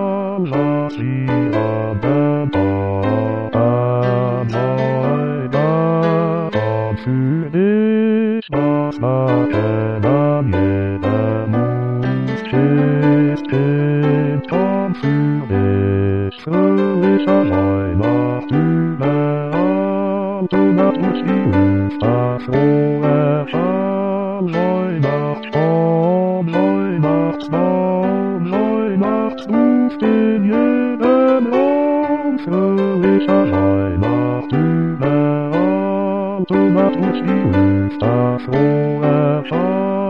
Für dich das Wachen an jedem Mund steht im Traum für dich fröhlicher Weihnacht überall, donnert durch die Luft das frohe Schall. Weihnachtsbaum, Weihnachtsbaum, Weihnachtsduft in jedem Raum, fröhlicher Weihnacht überall, donnert durch die Luft das frohe Schall.